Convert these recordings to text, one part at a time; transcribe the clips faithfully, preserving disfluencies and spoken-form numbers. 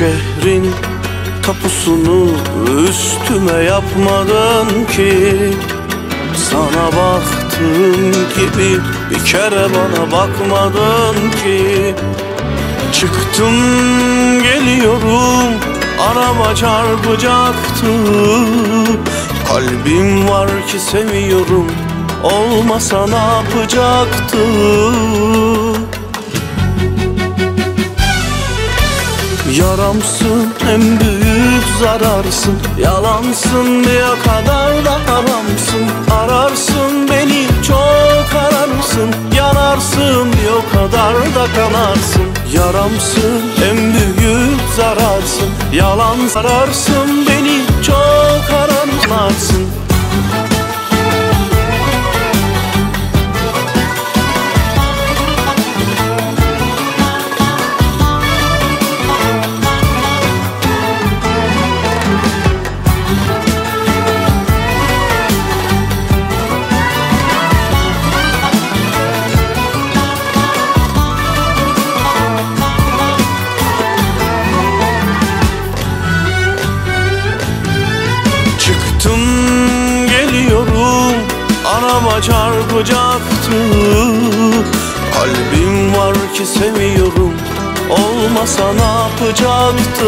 şehrin tapusunu üstüme yapmadın ki. Sana baktığım gibi bir kere bana bakmadın ki. Çıktım geliyorum, araba çarpacaktı. Kalbim var ki seviyorum, olmasa ne yapacaktı? Yaramsın, en büyük zararsın. Yalansın, bir o kadar da haramsın. Ararsın beni, çok ararsın. Yanarsın, bir o kadar da kanarsın. Yaramsın, en büyük zararsın. Yalan ararsın beni, çok ararsın. Çıktım geliyorum, araba çarpacaktı. Kalbim var ki seviyorum, olmasa ne yapacaktı?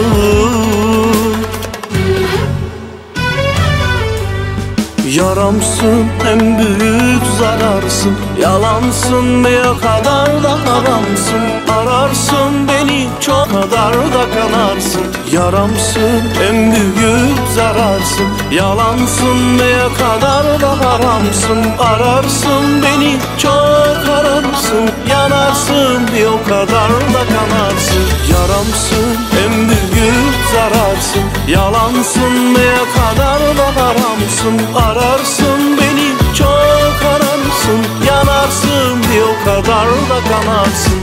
Yaramsın, en büyük zararsın. Yalansın, bir o kadar da haramsın. Ararsın beni, çok kadar da kanarsın. Yaramsın, en büyük zararsın. Yalansın, bir o kadar da haramsın. Ararsın beni, çok ararsın. Yanarsın, bir o kadar da kanarsın. Yaramsın, en büyük zararsın. Yalansın, bir o kadar da haramsın. Ararsın beni, çok ararsın. Yanarsın, bir o kadar da kanarsın.